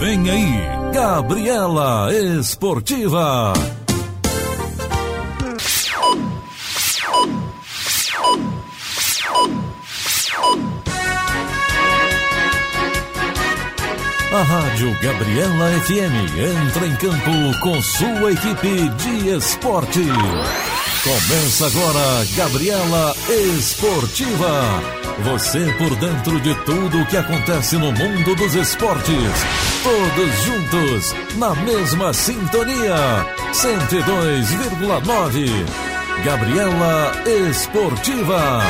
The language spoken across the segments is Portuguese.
Vem aí, Gabriela Esportiva. A Rádio Gabriela FM entra em campo com sua equipe de esporte. Começa agora Gabriela Esportiva. Você por dentro de tudo o que acontece no mundo dos esportes. Todos juntos, na mesma sintonia. 102,9. Gabriela Esportiva.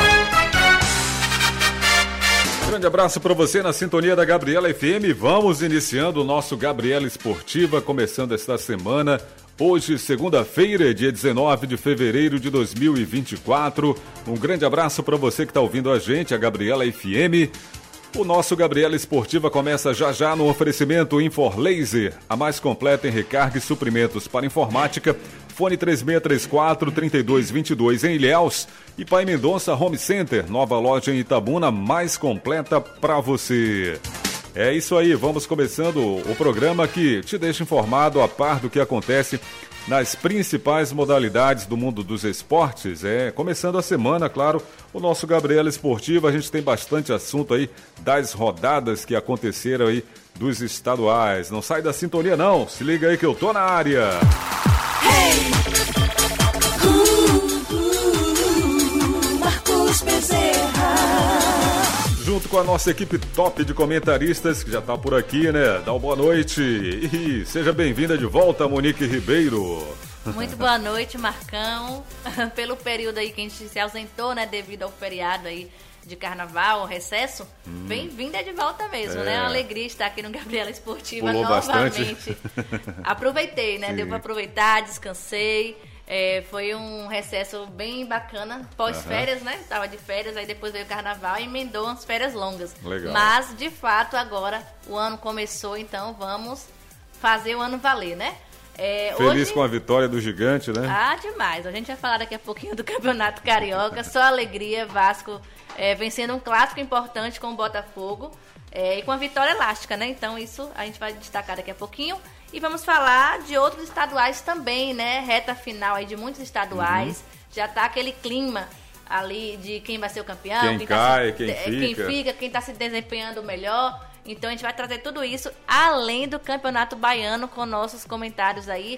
Grande abraço para você na sintonia da Gabriela FM. Vamos iniciando o nosso Gabriela Esportiva, começando esta semana. Hoje, segunda-feira, dia 19 de fevereiro de 2024. Um grande abraço para você que está ouvindo a gente, a Gabriela FM. O nosso Gabriela Esportiva começa já já no oferecimento InforLaser, a mais completa em recarga e suprimentos para informática. Fone 3634-3222 em Ilhéus. E Pai Mendonça Home Center, nova loja em Itabuna, mais completa para você. É isso aí, vamos começando o programa que te deixa informado a par do que acontece nas principais modalidades do mundo dos esportes. Começando a semana, claro, o nosso Gabriela Esportiva, a gente tem bastante assunto aí das rodadas que aconteceram aí dos estaduais. Não sai da sintonia não, se liga aí que eu tô na área. Hey! Marcos Bezerra. Junto com a nossa equipe top de comentaristas, que já tá por aqui, né? Dá uma boa noite e seja bem-vinda de volta, Monique Ribeiro. Muito boa noite, Marcão. Pelo período aí que a gente se ausentou, né? Devido ao feriado aí de carnaval, recesso. Bem-vinda de volta mesmo, né? Uma alegria estar aqui no Gabriela Esportiva. Pulou novamente. Bastante. Aproveitei, né? Sim. Deu pra aproveitar, descansei. Foi um recesso bem bacana, pós-férias, né? Tava de férias, aí depois veio o carnaval e emendou umas férias longas. Legal. Mas, de fato, agora o ano começou, então vamos fazer o ano valer, né? Feliz hoje... com a vitória do Gigante, né? Ah, demais. A gente vai falar daqui a pouquinho do Campeonato Carioca. Só alegria, Vasco vencendo um clássico importante com o Botafogo e com a vitória elástica, né? Então isso a gente vai destacar daqui a pouquinho. E vamos falar de outros estaduais também, né? Reta final aí de muitos estaduais. Já tá aquele clima ali de quem vai ser o campeão. Quem cai, quem fica, quem tá se desempenhando melhor. Então a gente vai trazer tudo isso, além do Campeonato Baiano, com nossos comentários aí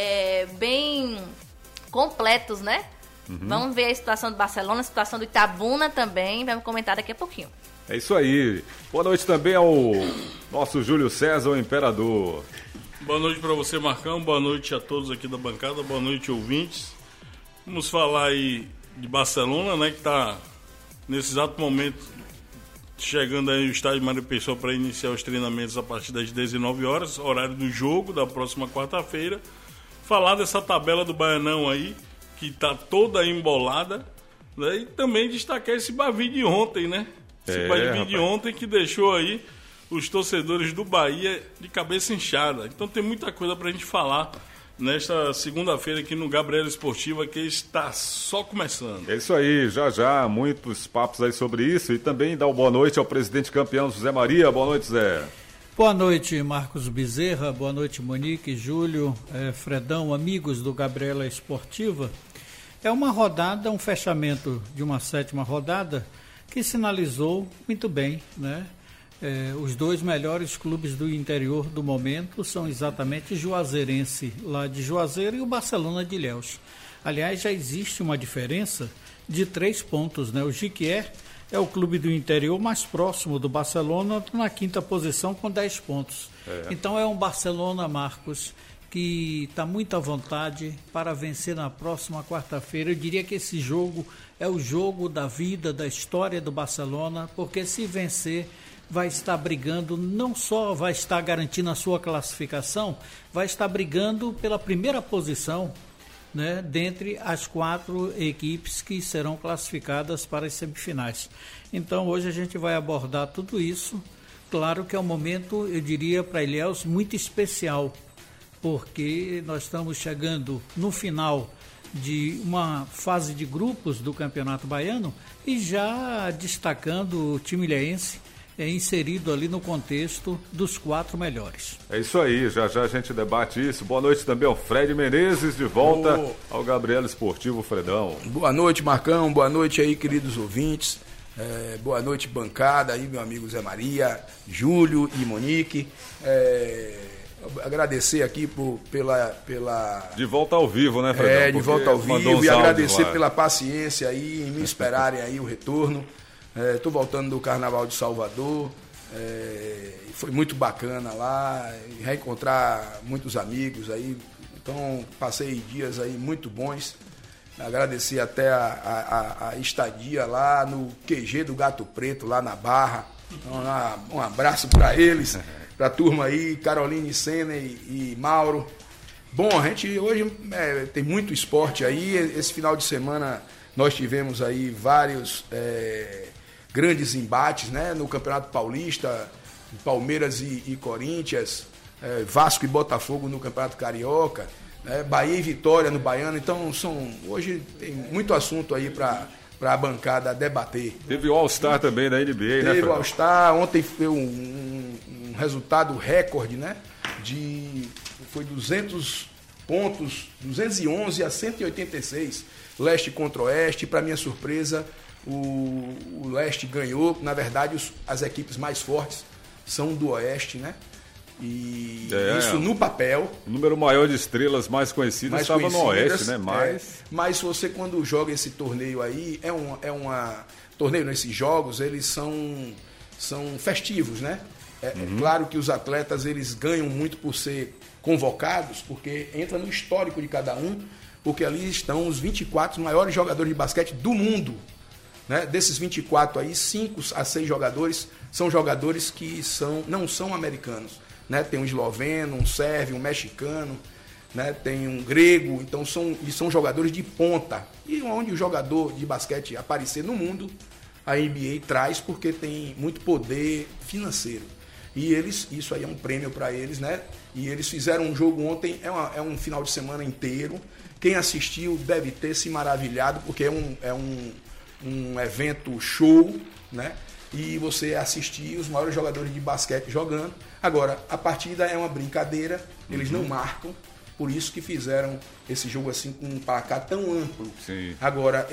bem completos, né? Vamos ver a situação do Barcelona, a situação do Itabuna também. Vamos comentar daqui a pouquinho. É isso aí. Boa noite também ao nosso Júlio César, o Imperador. Boa noite para você, Marcão. Boa noite a todos aqui da bancada. Boa noite, ouvintes. Vamos falar aí de Barcelona, né? Que está nesse exato momento chegando aí no estádio Mário Pessoa para iniciar os treinamentos a partir das 19 horas, horário do jogo da próxima quarta-feira. Falar dessa tabela do Baianão aí, que está toda embolada, né? E também destacar esse Bavi de ontem, né? Esse Bavi de ontem que deixou aí os torcedores do Bahia de cabeça inchada. Então tem muita coisa pra gente falar nesta segunda-feira aqui no Gabriela Esportiva, que está só começando. É isso aí, já, muitos papos aí sobre isso. E também dá uma boa noite ao presidente campeão José Maria. Boa noite, Zé. Boa noite, Marcos Bezerra. Boa noite, Monique, Júlio, Fredão, amigos do Gabriela Esportiva. É uma rodada, um fechamento de uma 7ª rodada que sinalizou muito bem, né? Os dois melhores clubes do interior do momento são exatamente Juazeirense, lá de Juazeiro, e o Barcelona de Ilhéus. Aliás, já existe uma diferença de 3 pontos, né? O Jiquié é o clube do interior mais próximo do Barcelona, na 5ª posição com 10 pontos. Então é um Barcelona, Marcos, que está muito à vontade para vencer na próxima quarta-feira. Eu diria que esse jogo é o jogo da vida, da história do Barcelona, porque se vencer vai estar brigando, não só vai estar garantindo a sua classificação, vai estar brigando pela primeira posição, né, dentre as 4 equipes que serão classificadas para as semifinais. Então hoje a gente vai abordar tudo isso. Claro que é um momento, eu diria, para Ilhéus muito especial, porque nós estamos chegando no final de uma fase de grupos do Campeonato Baiano e já destacando o time ilhéense inserido ali no contexto dos 4 melhores. É isso aí, já já a gente debate isso. Boa noite também ao Fred Menezes, de volta ao Gabriela Esportivo, Fredão. Boa noite, Marcão, boa noite aí, queridos ouvintes. Boa noite, bancada aí, meu amigo Zé Maria, Júlio e Monique. Agradecer aqui pela... De volta ao vivo, né, Fredão? De volta ao vivo, e agradecer pela paciência aí, em me esperarem aí o retorno. Estou voltando do Carnaval de Salvador, foi muito bacana lá, reencontrar muitos amigos aí, então passei dias aí muito bons. Agradecer até a estadia lá no QG do Gato Preto, lá na Barra. Então, um abraço para eles, para a turma aí, Caroline Sena e Mauro. Bom, a gente hoje tem muito esporte aí. Esse final de semana nós tivemos aí vários grandes embates, né? No Campeonato Paulista, Palmeiras e Corinthians, Vasco e Botafogo no Campeonato Carioca, Bahia e Vitória no Baiano. Então hoje tem muito assunto aí para a bancada debater. Teve o All-Star também da NBA, né? Teve o All-Star, ontem foi um resultado recorde, né? Foi 200 pontos, 211 a 186, leste contra oeste. Para minha surpresa, o leste ganhou. Na verdade, as equipes mais fortes são do oeste, né? E isso no papel. O número maior de estrelas mais conhecidas estava no oeste, né? Mas você, quando joga esse torneio aí, torneio nesses jogos, eles são festivos, né? Claro que os atletas, eles ganham muito por ser convocados, porque entra no histórico de cada um, porque ali estão os 24 maiores jogadores de basquete do mundo. Né? Desses 24 aí, 5 a 6 jogadores são jogadores que não são americanos. Né? Tem um esloveno, um sérvio, um mexicano, né? Tem um grego, então são jogadores de ponta. E onde o jogador de basquete aparecer no mundo, a NBA traz, porque tem muito poder financeiro. E isso aí é um prêmio para eles, né? E eles fizeram um jogo ontem, é um final de semana inteiro. Quem assistiu deve ter se maravilhado, porque é um evento show, né? E você assistir os maiores jogadores de basquete jogando. Agora, a partida é uma brincadeira, eles não marcam, por isso que fizeram esse jogo assim com um placar tão amplo. Sim. Agora,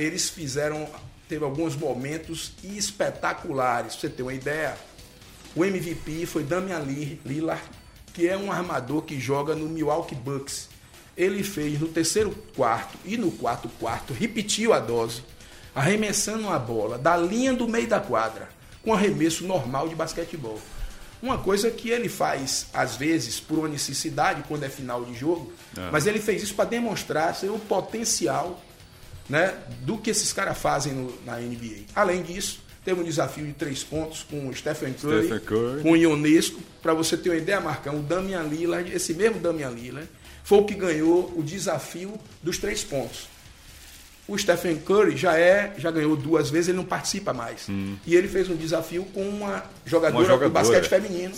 teve alguns momentos espetaculares. Pra você ter uma ideia, o MVP foi Damian Lillard, que é um armador que joga no Milwaukee Bucks. Ele fez no terceiro quarto e no quarto quarto, repetiu a dose, arremessando a bola da linha do meio da quadra, com arremesso normal de basquetebol. Uma coisa que ele faz, às vezes, por uma necessidade, quando é final de jogo, mas ele fez isso para demonstrar o potencial, né, do que esses caras fazem na NBA. Além disso, teve um desafio de 3 pontos com o Stephen Curry. Com o Ionesco. Para você ter uma ideia, Marcão, o Damian Lillard, esse mesmo Damian Lillard, foi o que ganhou o desafio dos 3 pontos. O Stephen Curry já ganhou 2 vezes, ele não participa mais. E ele fez um desafio com uma jogadora do basquete feminino,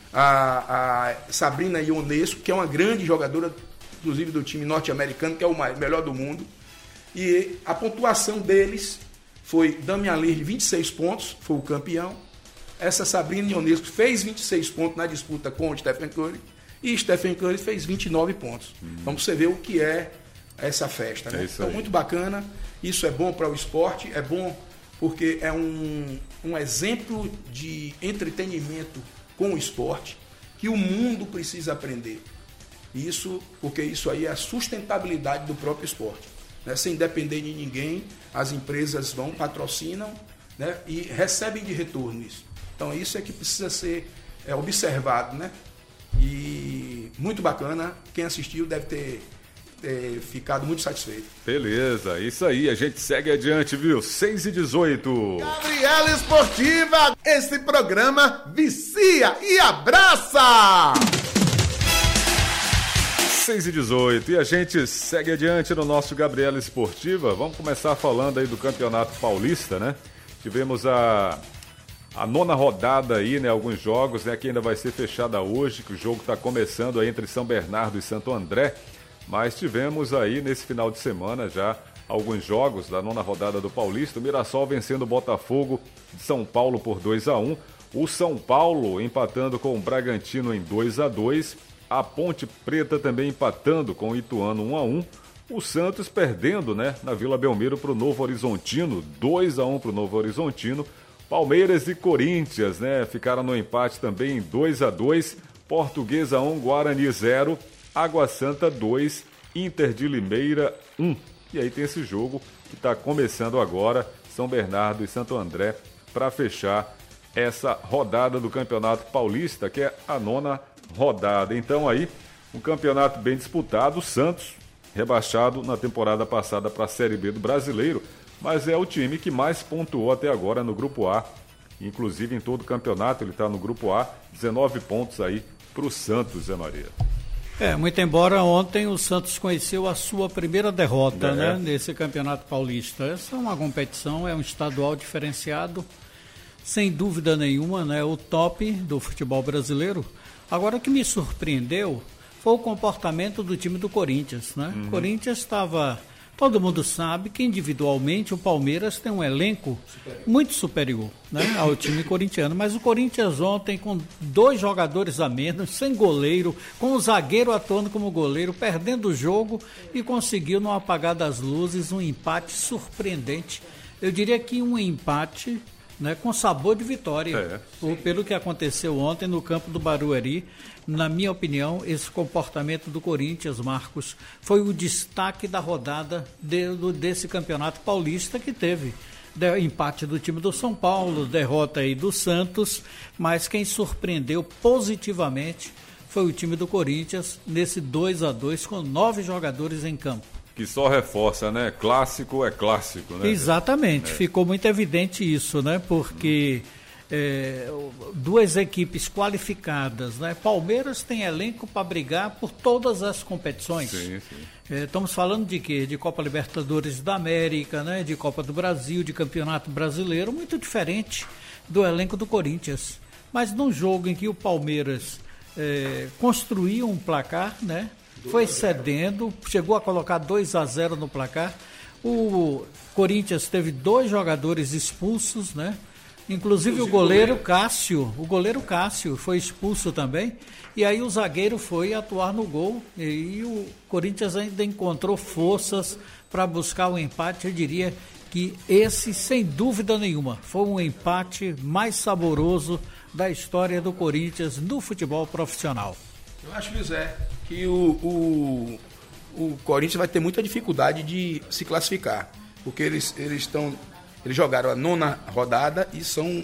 a Sabrina Ionesco, que é uma grande jogadora, inclusive do time norte-americano, que é o melhor do mundo. E a pontuação deles foi Damian Lillard, 26 pontos, foi o campeão. Essa Sabrina Ionesco fez 26 pontos na disputa com o Stephen Curry. E Stephen Curry fez 29 pontos. Então você vê o que é essa festa, né? Então, muito bacana. Isso é bom para o esporte, é bom porque é um exemplo de entretenimento com o esporte que o mundo precisa aprender. Porque isso aí é a sustentabilidade do próprio esporte. Né? Sem depender de ninguém, as empresas patrocinam, né? E recebem de retorno isso. Então isso é que precisa ser observado, né? E muito bacana, quem assistiu deve ter ficado muito satisfeito. Beleza, isso aí, a gente segue adiante, viu? 6h18. Gabriela Esportiva, esse programa vicia e abraça! 6h18, e a gente segue adiante no nosso Gabriela Esportiva. Vamos começar falando aí do Campeonato Paulista, né? Tivemos a 9ª rodada aí, né? Alguns jogos, né? Que ainda vai ser fechada hoje, que o jogo está começando aí entre São Bernardo e Santo André. Mas tivemos aí nesse final de semana já alguns jogos da 9ª rodada do Paulista. O Mirassol vencendo o Botafogo de São Paulo por 2-1. O São Paulo empatando com o Bragantino em 2-2. A Ponte Preta também empatando com o Ituano 1-1. O Santos perdendo, né, na Vila Belmiro para o Novo Horizontino, 2-1 para o Novo Horizontino. Palmeiras e Corinthians, né, ficaram no empate também em 2-2. Portuguesa 1, Guarani 0. Água Santa 2, Inter de Limeira 1. E aí tem esse jogo que está começando agora, São Bernardo e Santo André, para fechar essa rodada do Campeonato Paulista, que é a 9ª rodada. Então aí, um campeonato bem disputado. O Santos, rebaixado na temporada passada para a Série B do Brasileiro, mas é o time que mais pontuou até agora no Grupo A. Inclusive em todo o campeonato ele está no Grupo A, 19 pontos aí para o Santos, Zé Maria. Muito embora ontem o Santos conheceu a sua primeira derrota, né, nesse Campeonato Paulista. Essa é uma competição, é um estadual diferenciado, sem dúvida nenhuma, né, o top do futebol brasileiro. Agora, o que me surpreendeu foi o comportamento do time do Corinthians, né? O Corinthians estava... Todo mundo sabe que individualmente o Palmeiras tem um elenco muito superior, né, ao time corintiano. Mas o Corinthians ontem, com 2 jogadores a menos, sem goleiro, com o zagueiro atuando como goleiro, perdendo o jogo e conseguiu, no apagar das luzes, um empate surpreendente. Eu diria que um empate, né, com sabor de vitória, pelo que aconteceu ontem no campo do Barueri. Na minha opinião, esse comportamento do Corinthians, Marcos, foi o destaque da rodada desse Campeonato Paulista, que teve empate do time do São Paulo, derrota aí do Santos, mas quem surpreendeu positivamente foi o time do Corinthians nesse 2-2 com 9 jogadores em campo. Que só reforça, né? Clássico é clássico, né? Exatamente, ficou muito evidente isso, né? Porque... 2 equipes qualificadas, né? Palmeiras tem elenco para brigar por todas as competições. Sim. Estamos falando de quê? De Copa Libertadores da América, né? De Copa do Brasil, de Campeonato Brasileiro, muito diferente do elenco do Corinthians. Mas num jogo em que o Palmeiras construiu um placar, né? Foi cedendo, chegou a colocar 2-0 no placar. O Corinthians teve 2 jogadores expulsos, né? Inclusive o goleiro Cássio foi expulso também, e aí o zagueiro foi atuar no gol, e o Corinthians ainda encontrou forças para buscar o empate. Eu diria que esse, sem dúvida nenhuma, foi um empate mais saboroso da história do Corinthians no futebol profissional. Eu acho, José, que o Corinthians vai ter muita dificuldade de se classificar, porque eles jogaram a 9ª rodada e são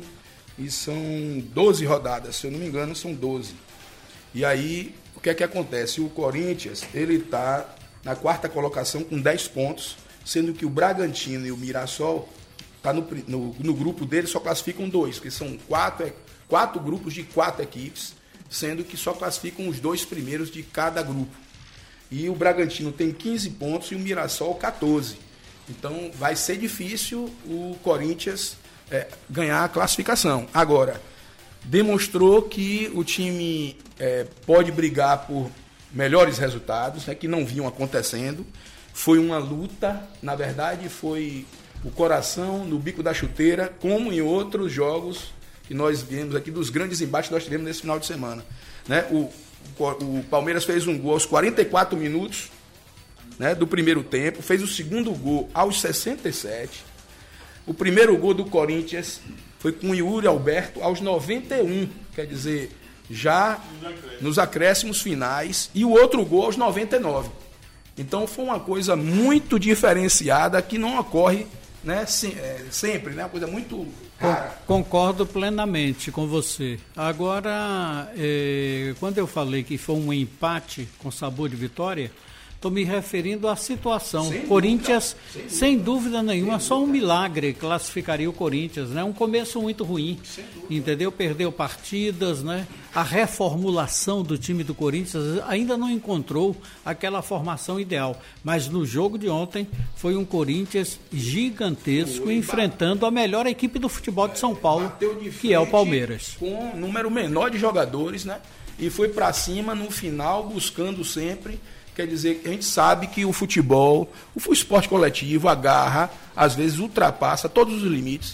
12 rodadas, se eu não me engano, são 12. E aí, o que é que acontece? O Corinthians, ele está na 4ª colocação com 10 pontos, sendo que o Bragantino e o Mirassol, tá no grupo dele, só classificam 2, porque são 4 grupos de 4 equipes, sendo que só classificam os 2 primeiros de cada grupo. E o Bragantino tem 15 pontos e o Mirassol 14. Então vai ser difícil o Corinthians ganhar a classificação. Agora, demonstrou que o time pode brigar por melhores resultados, que não vinham acontecendo. Foi uma luta, na verdade foi o coração no bico da chuteira, como em outros jogos que nós vimos aqui, dos grandes embates que nós tivemos nesse final de semana. Né? O Palmeiras fez um gol aos 44 minutos, né, do primeiro tempo, fez o segundo gol aos 67. O primeiro gol do Corinthians foi com o Yuri Alberto aos 91, quer dizer, já nos acréscimos finais, e o outro gol aos 99. Então foi uma coisa muito diferenciada que não ocorre, né, sempre, né, uma coisa muito rara. Concordo plenamente com você. Agora, quando eu falei que foi um empate com sabor de vitória, estou me referindo à situação. Corinthians, sem dúvida nenhuma, só um milagre classificaria o Corinthians, né? Um começo muito ruim, entendeu? Perdeu partidas, né? A reformulação do time do Corinthians ainda não encontrou aquela formação ideal. Mas no jogo de ontem foi um Corinthians gigantesco, enfrentando a melhor equipe do futebol de São Paulo, que é o Palmeiras. Com um número menor de jogadores, né? E foi para cima no final, buscando sempre. Quer dizer, a gente sabe que o futebol, o esporte coletivo, a garra, às vezes ultrapassa todos os limites.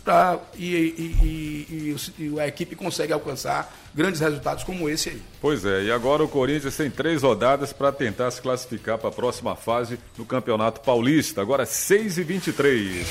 e a equipe consegue alcançar grandes resultados como esse aí. Pois é, e agora o Corinthians tem 3 rodadas para tentar se classificar para a próxima fase do Campeonato Paulista. Agora 6h23.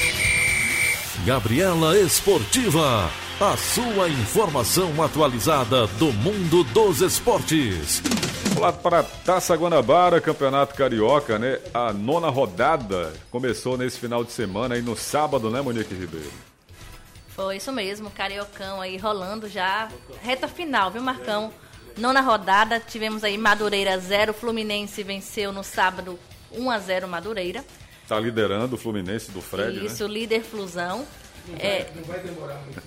Gabriela Esportiva, a sua informação atualizada do mundo dos esportes. Vamos lá para Taça Guanabara, Campeonato Carioca, né? A 9ª rodada começou nesse final de semana, aí no sábado, né, Monique Ribeiro? Foi isso mesmo, Cariocão aí rolando já, reta final, viu, Marcão? 9ª rodada, tivemos aí Madureira 0, Fluminense venceu no sábado 1-0 Madureira. Tá liderando o Fluminense do Fred, isso, né? líder Flusão. Não vai demorar muito,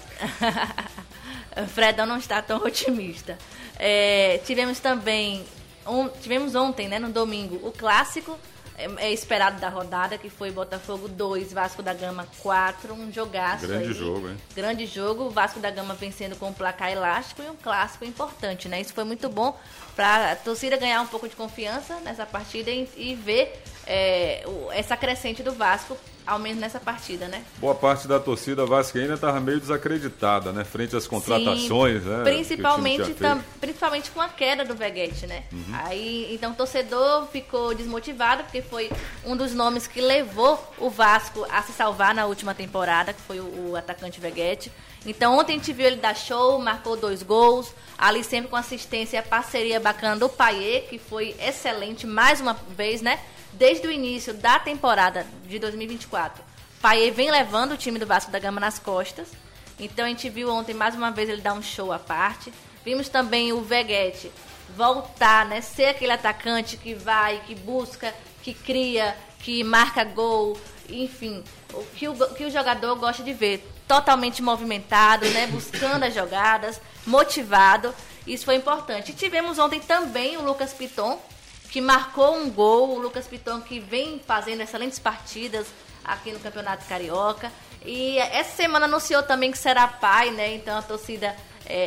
não. O Fredão não está tão otimista. Tivemos também, tivemos ontem, né, no domingo, o clássico esperado da rodada, que foi Botafogo 2, Vasco da Gama 4, um jogaço. Grande aí. jogo, hein? Grande jogo, o Vasco da Gama vencendo com um placar elástico e um clássico importante, né? Isso foi muito bom para a torcida ganhar um pouco de confiança nessa partida e ver essa crescente do Vasco, ao menos nessa partida, né? Boa parte da torcida vascaína estava meio desacreditada, né? Frente às contratações, sim, né? Principalmente com a queda do Veguete, né? Aí, então o torcedor ficou desmotivado, porque foi um dos nomes que levou o Vasco a se salvar na última temporada, que foi o atacante Veguete. Então ontem a gente viu ele dar show, marcou 2 gols, ali sempre com assistência e a parceria bacana do Payet, que foi excelente mais uma vez, né? Desde o início da temporada de 2024, Payet vem levando o time do Vasco da Gama nas costas. Então a gente viu ontem mais uma vez ele dar um show à parte. Vimos também o Veguete voltar, né? Ser aquele atacante que vai, que busca, que cria, que marca gol, enfim, o que o jogador gosta de ver. Totalmente movimentado, né? Buscando as jogadas, motivado. Isso foi importante. E tivemos ontem também o Lucas Piton, que marcou um gol. O Lucas Piton, que vem fazendo excelentes partidas aqui no Campeonato Carioca. E essa semana anunciou também que será pai, né? Então a torcida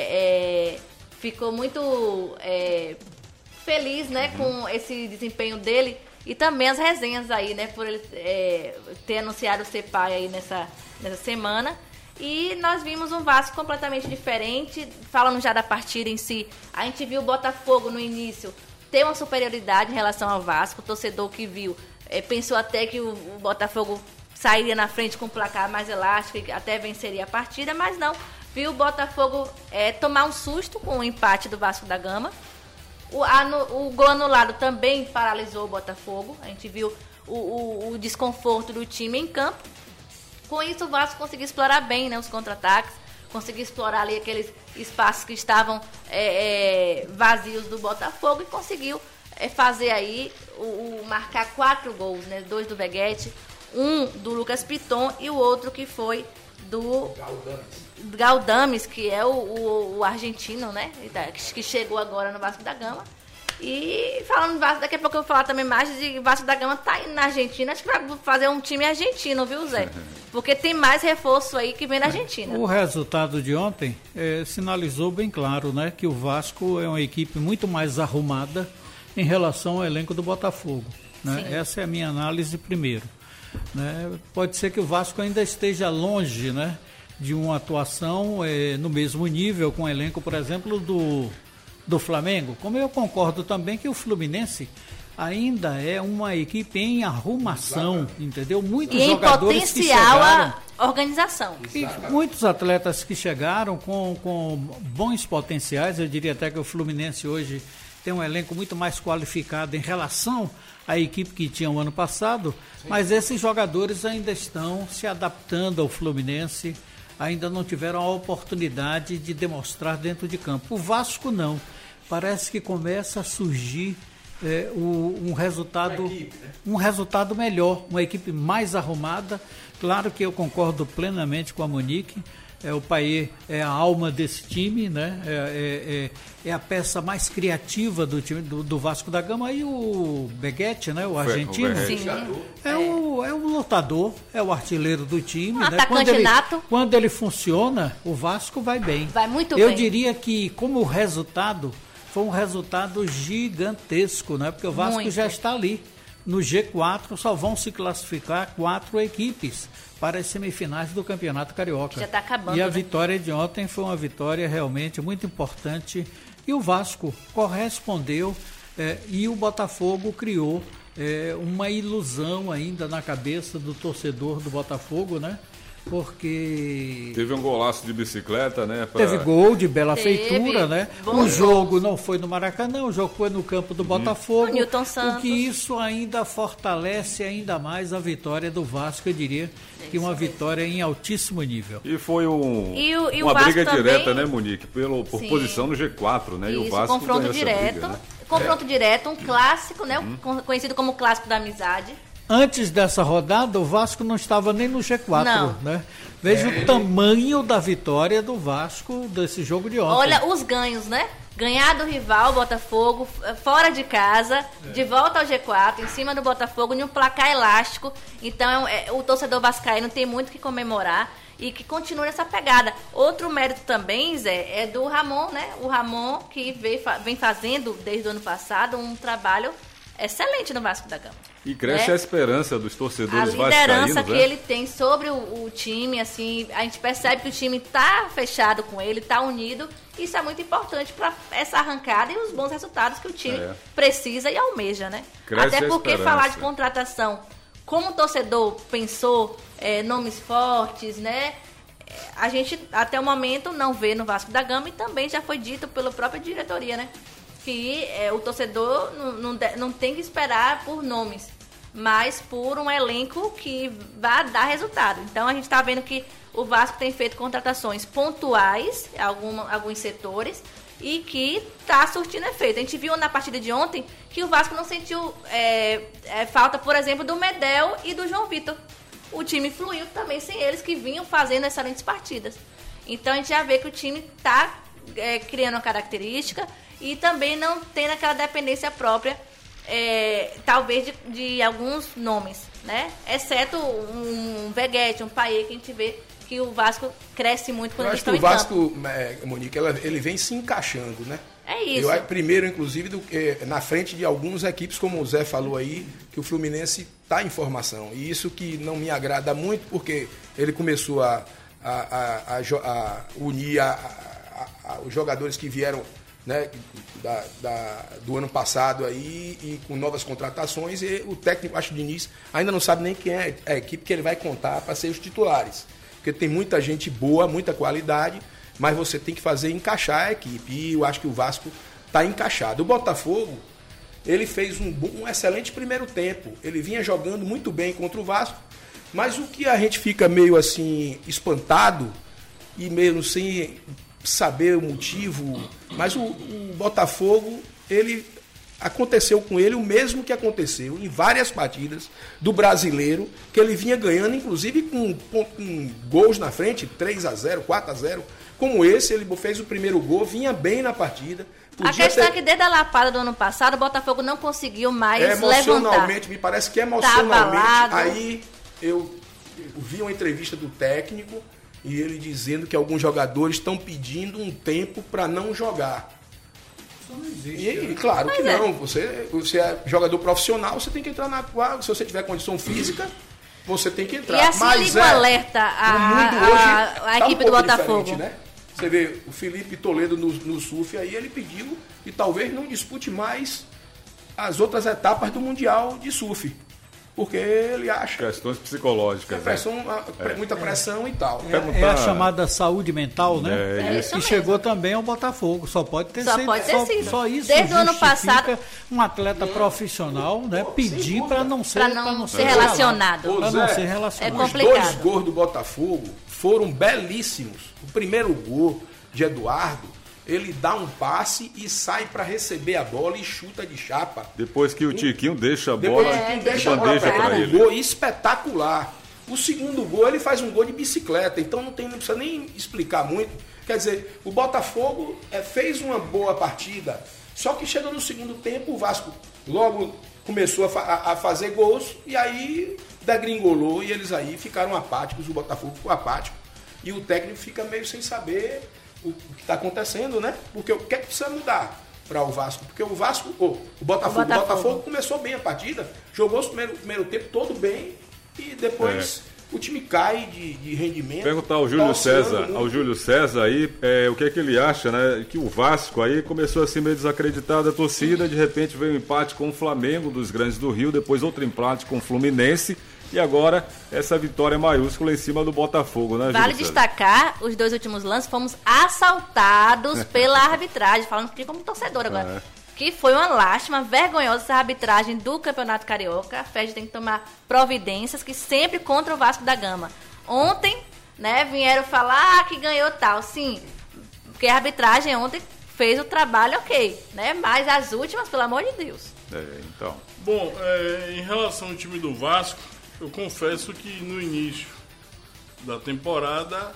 ficou muito feliz, né? Com esse desempenho dele. E também as resenhas aí, né? Por ele ter anunciado ser pai aí nessa semana. E nós vimos um Vasco completamente diferente. Falando já da partida em si, a gente viu o Botafogo no início ter uma superioridade em relação ao Vasco. O torcedor que viu pensou até que o Botafogo sairia na frente com um placar mais elástico e até venceria a partida, mas não. Viu o Botafogo tomar um susto com o empate do Vasco da Gama. O gol anulado também paralisou o Botafogo. A gente viu o desconforto do time em campo. Com isso, o Vasco conseguiu explorar bem, né, os contra-ataques, conseguiu explorar ali aqueles espaços que estavam vazios do Botafogo e conseguiu fazer aí marcar 4 gols, né, 2 do Veguete, um do Lucas Piton e o outro que foi do Galdames, que é o argentino, né, que chegou agora no Vasco da Gama. E falando de Vasco, daqui a pouco eu vou falar também mais de Vasco da Gama tá indo na Argentina. Acho que vai fazer um time argentino, viu, Zé? Porque tem mais reforço aí que vem da Argentina. O resultado de ontem sinalizou bem claro, né, que o Vasco é uma equipe muito mais arrumada em relação ao elenco do Botafogo, né? Essa é a minha análise primeiro, né? Pode ser que o Vasco ainda esteja longe, né, de uma atuação no mesmo nível com o elenco, por exemplo, do Flamengo, como eu concordo também que o Fluminense ainda é uma equipe em arrumação, entendeu? Muitos jogadores que chegaram, a organização. Muitos atletas que chegaram com bons potenciais. Eu diria até que o Fluminense hoje tem um elenco muito mais qualificado em relação à equipe que tinha o ano passado, mas esses jogadores ainda estão se adaptando ao Fluminense, ainda não tiveram a oportunidade de demonstrar dentro de campo. O Vasco não. Parece que começa a surgir um resultado melhor, uma equipe mais arrumada. Claro que eu concordo plenamente com a Monique. O Payet é a alma desse time, né? É a peça mais criativa do time do Vasco da Gama. E o Veguete, né? O argentino, é o lutador, é o artilheiro do time, né? Quando ele funciona, o Vasco vai bem. Vai muito bem. Eu diria que como resultado foi um resultado gigantesco, né? Porque o Vasco já está ali no G4 só vão se classificar 4 equipes para as semifinais do Campeonato Carioca. Já está acabando. E a vitória de ontem foi uma vitória realmente muito importante. E o Vasco correspondeu e o Botafogo criou uma ilusão ainda na cabeça do torcedor do Botafogo, né? Porque teve um golaço de bicicleta, né? Teve gol de bela feitura, né? Bom O jogo não foi no Maracanã, o jogo foi no campo do Botafogo. Newton Santos. O que isso ainda fortalece ainda mais a vitória do Vasco, eu diria que uma vitória em altíssimo nível. E foi uma Vasco briga também, direta, né, Monique? Por posição no G4, né? Isso, e o Vasco confronto direto. Briga, né? Confronto direto, um clássico, né? Conhecido como clássico da amizade. Antes dessa rodada, o Vasco não estava nem no G4, não. né? Veja o tamanho da vitória do Vasco desse jogo de ontem. Olha os ganhos, né? Ganhar do rival, Botafogo, fora de casa, de volta ao G4, em cima do Botafogo, em um placar elástico. Então, o torcedor vascaíno tem muito que comemorar e que continue nessa pegada. Outro mérito também, Zé, é do Ramon, né? O Ramon que vem fazendo, desde o ano passado, um trabalho excelente no Vasco da Gama. E cresce a esperança dos torcedores vascaínos. A liderança que ele tem sobre o time, assim, a gente percebe que o time está fechado com ele, está unido. Isso é muito importante para essa arrancada e os bons resultados que o time precisa e almeja, né? Cresce até porque falar de esperança. contratação, como o torcedor pensou, nomes fortes, né? A gente, até o momento, não vê no Vasco da Gama e também já foi dito pela própria diretoria, né? Que o torcedor não tem que esperar por nomes, mas por um elenco que vai dar resultado. Então a gente está vendo que o Vasco tem feito contratações pontuais, alguns setores, e que está surtindo efeito. A gente viu na partida de ontem que o Vasco não sentiu falta, por exemplo, do Medel e do João Vitor. O time fluiu também sem eles, que vinham fazendo excelentes partidas. Então a gente já vê que o time está criando uma característica e também não tendo aquela dependência própria, talvez de alguns nomes, né? Exceto um Veguete, um Paê, que a gente vê que o Vasco cresce muito quando eles estão em campo. Eu acho que o Vasco, Monique, ele vem se encaixando, né? É isso. Primeiro, inclusive, na frente de algumas equipes, como o Zé falou aí, que o Fluminense está em formação. E isso que não me agrada muito, porque ele começou a unir os jogadores que vieram, né, do ano passado aí, e com novas contratações, e o técnico, acho, Diniz, ainda não sabe nem quem é a equipe que ele vai contar para ser os titulares. Porque tem muita gente boa, muita qualidade, mas você tem que fazer encaixar a equipe. E eu acho que o Vasco está encaixado. O Botafogo, ele fez um excelente primeiro tempo. Ele vinha jogando muito bem contra o Vasco, mas o que a gente fica meio assim espantado e meio sem saber o motivo, mas o Botafogo, aconteceu com ele o mesmo que aconteceu em várias partidas do Brasileiro, que ele vinha ganhando, inclusive com gols na frente, 3-0, 4-0, como esse, ele fez o primeiro gol, vinha bem na partida. A questão é que desde a lapada do ano passado, o Botafogo não conseguiu mais emocionalmente, levantar. Me parece que emocionalmente, abalado. Aí eu vi uma entrevista do técnico e ele dizendo que alguns jogadores estão pedindo um tempo para não jogar. Isso não existe. E claro que não. Você é jogador profissional, você tem que entrar na quadra. Se você tiver condição física, você tem que entrar. E assim mas liga o alerta a equipe do Botafogo. Né? Você vê o Felipe Toledo no surf, aí ele pediu e talvez não dispute mais as outras etapas do Mundial de surf. Porque ele acha... Questões psicológicas. Muita pressão e tal. É a chamada saúde mental, né? Isso que mesmo. chegou também ao Botafogo. Só pode ter sido. Só isso desde o ano passado, um atleta profissional, né, pedir para não ser relacionado. Para não ser relacionado. É complicado. Os 2 gols do Botafogo foram belíssimos. O primeiro gol de Eduardo, ele dá um passe e sai para receber a bola e chuta de chapa. Depois que o Tiquinho deixa a bola deixa bandeja para ele. Um gol espetacular. O segundo gol, ele faz um gol de bicicleta, então não precisa nem explicar muito. Quer dizer, o Botafogo fez uma boa partida, só que chegou no segundo tempo, o Vasco logo começou a fazer gols e aí degringolou e eles aí ficaram apáticos, o Botafogo ficou apático e o técnico fica meio sem saber o que está acontecendo, né? Porque o que é que precisa mudar? para o Vasco, porque o Vasco, o Botafogo começou bem a partida, jogou o primeiro tempo todo bem e depois o time cai de rendimento. Perguntar ao Júlio César aí, o que é que ele acha, né? Que o Vasco aí começou assim meio desacreditado a torcida, de repente veio um empate com o Flamengo dos Grandes do Rio, depois outro empate com o Fluminense e agora essa vitória maiúscula em cima do Botafogo, né, Júlio Vale César? destacar, os 2 últimos lances fomos assaltados pela arbitragem, falando aqui como torcedor agora. Que foi uma lástima, vergonhosa essa arbitragem do Campeonato Carioca. A FED tem que tomar providências, que sempre contra o Vasco da Gama. Ontem, né, vieram falar que ganhou tal. Sim, porque a arbitragem ontem fez o trabalho ok, né? Mas as últimas, pelo amor de Deus. Então. Bom, em relação ao time do Vasco, eu confesso que no início da temporada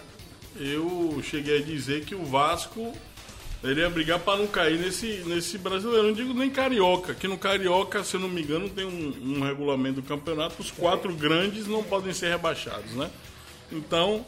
eu cheguei a dizer que o Vasco ele ia brigar para não cair nesse brasileiro. Não digo nem carioca, que no carioca, se eu não me engano, tem um regulamento do campeonato, os 4 grandes não podem ser rebaixados, né? Então,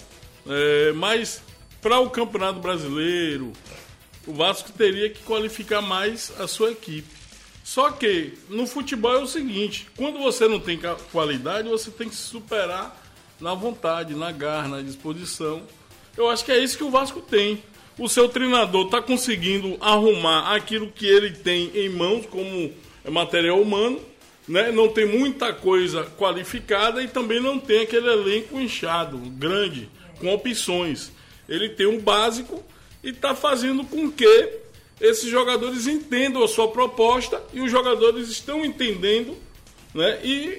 mas para o campeonato brasileiro, o Vasco teria que qualificar mais a sua equipe. Só que no futebol é o seguinte, quando você não tem qualidade, você tem que se superar na vontade, na garra, na disposição. Eu acho que é isso que o Vasco tem. O seu treinador está conseguindo arrumar aquilo que ele tem em mãos como material humano, né? Não tem muita coisa qualificada e também não tem aquele elenco inchado, grande, com opções. Ele tem um básico e está fazendo com que esses jogadores entendam a sua proposta e os jogadores estão entendendo, né? E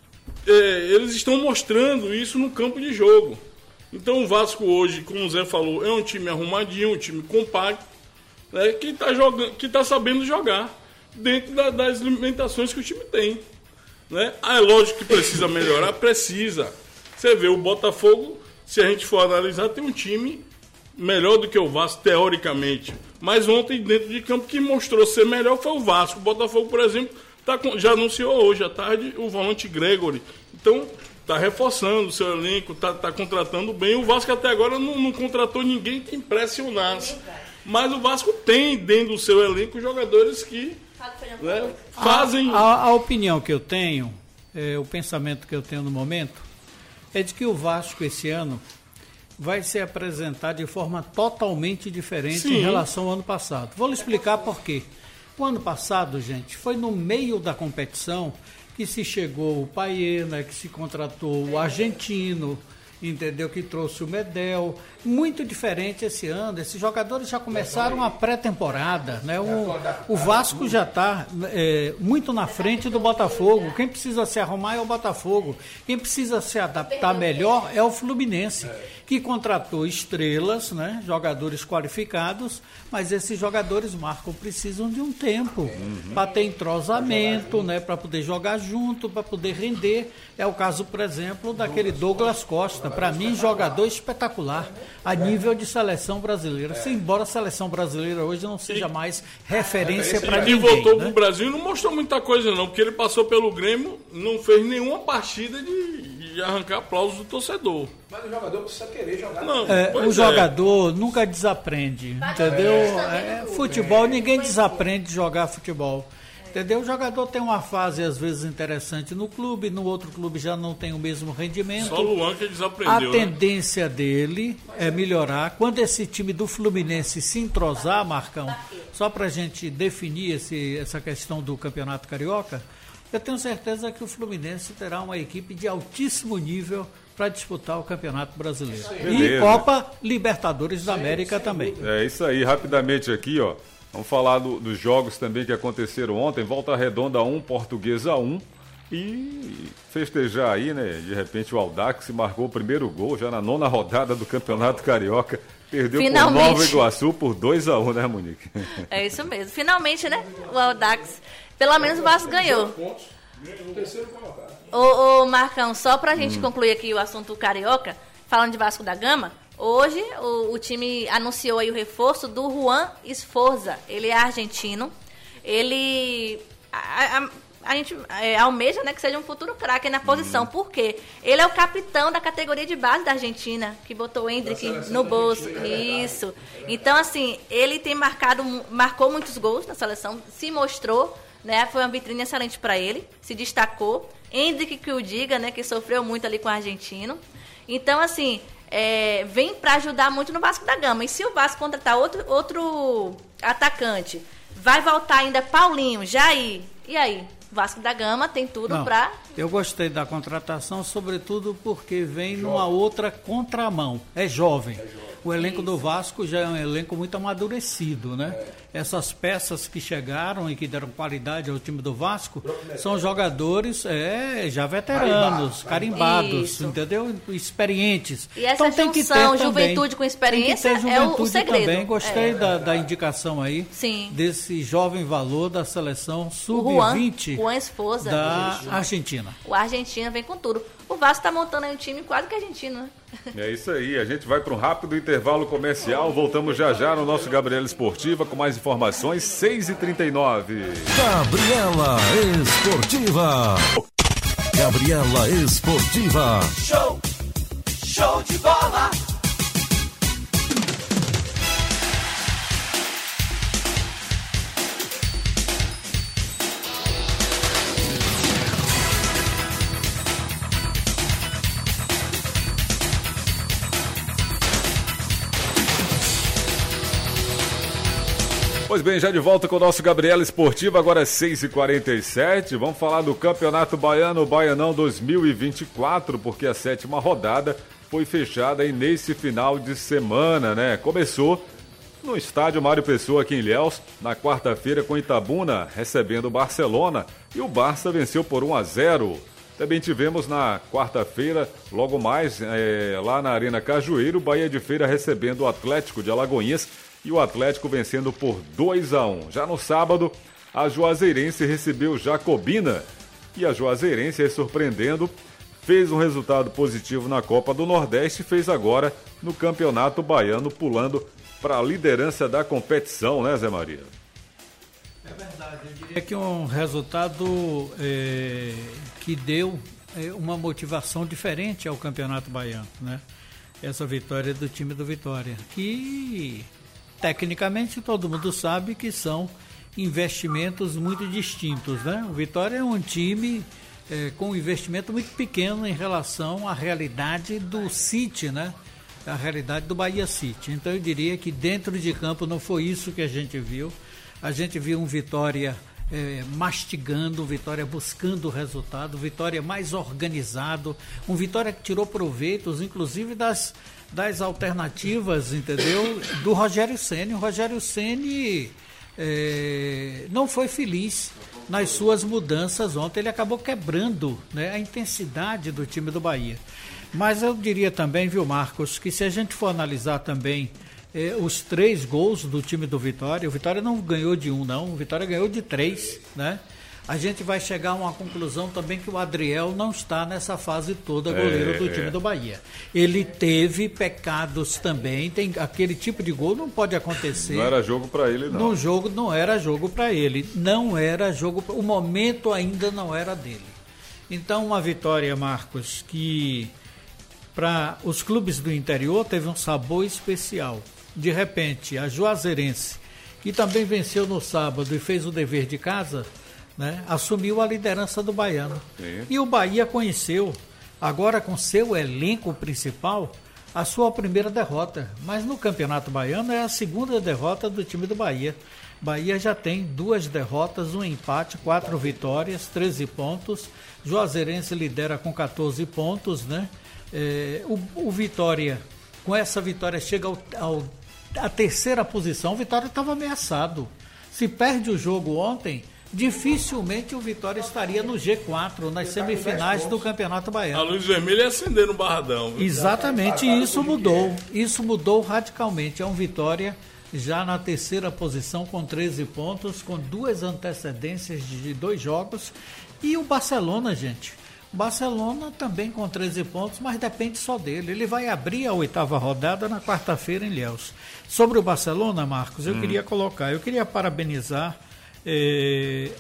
eles estão mostrando isso no campo de jogo. Então o Vasco hoje, como o Zé falou, é um time arrumadinho, um time compacto, né, que está sabendo jogar dentro das limitações que o time tem. Né? É lógico que precisa melhorar, precisa. Você vê, o Botafogo, se a gente for analisar, tem um time melhor do que o Vasco, teoricamente. Mas ontem, dentro de campo, que mostrou ser melhor foi o Vasco. O Botafogo, por exemplo, já anunciou hoje à tarde o volante Gregory. Então, está reforçando o seu elenco, está contratando bem. O Vasco até agora não contratou ninguém que impressionasse. Mas o Vasco tem dentro do seu elenco jogadores que fazem... A opinião que eu tenho, o pensamento que eu tenho no momento, é de que o Vasco esse ano vai se apresentar de forma totalmente diferente em relação ao ano passado. Vou lhe explicar por quê. O ano passado, gente, foi no meio da competição que se chegou o Paier, né, que se contratou o argentino, entendeu? Que trouxe o Medel. Muito diferente esse ano. Esses jogadores já começaram a pré-temporada, né? O Vasco já está muito na frente do Botafogo. Quem precisa se arrumar é o Botafogo. Quem precisa se adaptar melhor é o Fluminense, que contratou estrelas, né? Jogadores qualificados, mas esses jogadores, Marco, precisam de um tempo para ter entrosamento, né? Para poder jogar junto, para poder render. É o caso, por exemplo, daquele Douglas Costa. Para mim, jogador espetacular a nível de seleção brasileira. Se embora a seleção brasileira hoje não seja mais referência para ninguém. E voltou, né? Pro Brasil e não mostrou muita coisa não, porque ele passou pelo Grêmio, não fez nenhuma partida de arrancar aplausos do torcedor. Mas o jogador precisa querer jogar. Não, o jogador nunca desaprende, entendeu? Futebol, ninguém desaprende de jogar futebol. Entendeu? O jogador tem uma fase, às vezes, interessante no clube, no outro clube já não tem o mesmo rendimento. Só o Luan que desaprendeu. A tendência dele é melhorar. Quando esse time do Fluminense se entrosar, Marcão, só para a gente definir essa questão do Campeonato Carioca, eu tenho certeza que o Fluminense terá uma equipe de altíssimo nível para disputar o Campeonato Brasileiro. E Copa Libertadores da América também. É isso aí, rapidamente aqui, ó. Vamos falar dos jogos também que aconteceram ontem. Volta Redonda 1, Portuguesa 1. E festejar aí, né? De repente o Audax marcou o primeiro gol já na 9ª rodada do Campeonato Carioca. Perdeu por Nova Iguaçu por 2-1, né, Monique? É isso mesmo. Finalmente, né? O Audax, pelo menos o Vasco ganhou. Ô Marcão, só pra gente concluir aqui o assunto carioca, falando de Vasco da Gama, hoje o time anunciou aí o reforço do Juan Esforza. Ele é argentino. Ele a gente almeja, né, que seja um futuro craque na posição. Por quê? Ele é o capitão da categoria de base da Argentina, que botou o Hendrick no bolso. Isso. Então, assim, ele marcou muitos gols na seleção, se mostrou, né? Foi uma vitrine excelente para ele, se destacou. Hendrick, que o diga, né, que sofreu muito ali com o argentino. Então, assim, vem para ajudar muito no Vasco da Gama. E se o Vasco contratar outro atacante, vai voltar ainda Paulinho, Jair, e aí? Vasco da Gama tem tudo para... Eu gostei da contratação, sobretudo porque vem numa outra contramão. É jovem. O elenco do Vasco já é um elenco muito amadurecido, né? Essas peças que chegaram e que deram qualidade ao time do Vasco são jogadores já veteranos, carimbados, entendeu? Experientes. E essa então, junção, juventude com experiência, é o segredo. Também. Gostei da indicação aí, desse jovem valor da seleção sub-20 Juan Esposa, da Argentina. O Argentina vem com tudo. O Vasco está montando aí um time quase que argentino, né? É isso aí, a gente vai para um rápido intervalo comercial, voltamos já no nosso Gabriela Esportiva com mais informações, 6h39. Gabriela Esportiva. Gabriela Esportiva. Show de bola. Pois bem, já de volta com o nosso Gabriela Esportiva, agora 6h47. Vamos falar do Campeonato Baiano, Baianão 2024, porque a 7ª rodada foi fechada aí nesse final de semana, né? Começou no estádio Mário Pessoa, aqui em Ilhéus, na quarta-feira com Itabuna recebendo o Barcelona, e o Barça venceu por 1-0. Também tivemos na quarta-feira, logo mais, lá na Arena Cajueiro, Bahia de Feira recebendo o Atlético de Alagoinhas, e o Atlético vencendo por 2-1. Já no sábado, a Juazeirense recebeu Jacobina. E a Juazeirense, surpreendendo, fez um resultado positivo na Copa do Nordeste e fez agora no Campeonato Baiano, pulando para a liderança da competição, né, Zé Maria? É verdade, eu diria que um resultado que deu uma motivação diferente ao Campeonato Baiano, né? Essa vitória do time do Vitória, que... Tecnicamente, todo mundo sabe que são investimentos muito distintos, né? O Vitória é um time com um investimento muito pequeno em relação à realidade do City, né? A realidade do Bahia City. Então, eu diria que dentro de campo não foi isso que a gente viu. A gente viu um Vitória mastigando, um Vitória buscando o resultado, um Vitória mais organizado, um Vitória que tirou proveitos, inclusive das alternativas, entendeu? Do Rogério Ceni. O Rogério Ceni não foi feliz nas suas mudanças ontem. Ele acabou quebrando, né, a intensidade do time do Bahia. Mas eu diria também, viu, Marcos, que se a gente for analisar também os 3 gols do time do Vitória, o Vitória não ganhou de 1, não. O Vitória ganhou de 3, né? A gente vai chegar a uma conclusão também que o Adriel não está nessa fase toda goleiro do time do Bahia. Ele teve pecados também, tem aquele tipo de gol não pode acontecer. Não era jogo para ele, não. No jogo não era jogo para ele, não era jogo, o momento ainda não era dele. Então uma vitória, Marcos, que para os clubes do interior teve um sabor especial. De repente, a Juazeirense, que também venceu no sábado e fez o dever de casa, né, assumiu a liderança do Baiano. Sim. E o Bahia conheceu, agora com seu elenco principal, a sua primeira derrota. Mas no Campeonato Baiano é a segunda derrota do time do Bahia. Bahia já tem 2 derrotas, 1 empate, 4 vitórias, 13 pontos. Juazeirense lidera com 14 pontos, né? O Vitória, com essa vitória, chega à 3ª posição. O Vitória estava ameaçado. Se perde o jogo ontem, dificilmente o Vitória estaria no G4, nas semifinais do Campeonato Baiano. A luz vermelha é acender no Barradão. Viu? Exatamente, e isso mudou. Isso mudou radicalmente. É um Vitória já na 3ª posição com 13 pontos, com 2 antecedências de 2 jogos. E o Barcelona, gente. O Barcelona também com 13 pontos, mas depende só dele. Ele vai abrir a 8ª rodada na quarta-feira em Ilhéus. Sobre o Barcelona, Marcos, eu queria parabenizar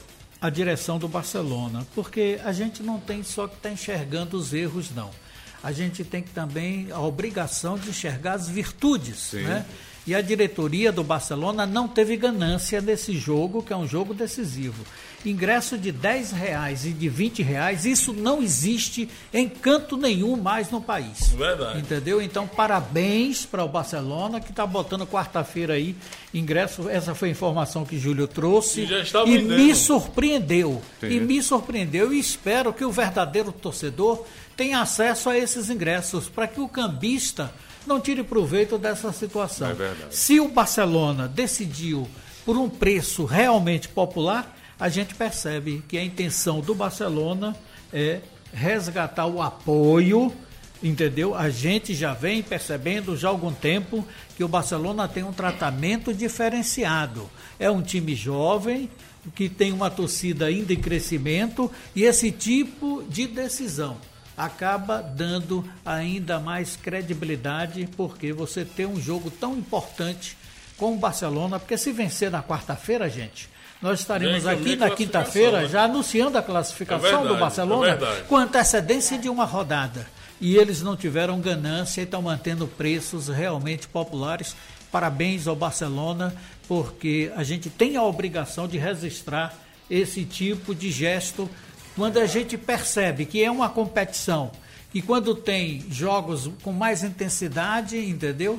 a direção do Barcelona, porque a gente não tem só que estar enxergando os erros, não. A gente tem que também a obrigação de enxergar as virtudes, né? E a diretoria do Barcelona não teve ganância nesse jogo, que é um jogo decisivo. Ingresso de R$10 e de R$20, isso não existe em canto nenhum mais no país. Verdade. Entendeu? Então, parabéns para o Barcelona, que está botando quarta-feira aí ingresso. Essa foi a informação que Júlio trouxe. E já está e vendendo. me surpreendeu. Sim. E me surpreendeu. E espero que o verdadeiro torcedor tenha acesso a esses ingressos, para que o cambista não tire proveito dessa situação. É verdade. Se o Barcelona decidiu por um preço realmente popular, a gente percebe que a intenção do Barcelona é resgatar o apoio, entendeu? A gente já vem percebendo já há algum tempo que o Barcelona tem um tratamento diferenciado. É um time jovem, que tem uma torcida ainda em crescimento, e esse tipo de decisão acaba dando ainda mais credibilidade, porque você tem um jogo tão importante com o Barcelona, porque se vencer na quarta-feira, gente, nós estaremos aqui na quinta-feira, né, já anunciando a classificação do Barcelona com antecedência de uma rodada. E eles não tiveram ganância e estão mantendo preços realmente populares. Parabéns ao Barcelona, porque a gente tem a obrigação de registrar esse tipo de gesto quando a gente percebe que é uma competição e quando tem jogos com mais intensidade, entendeu?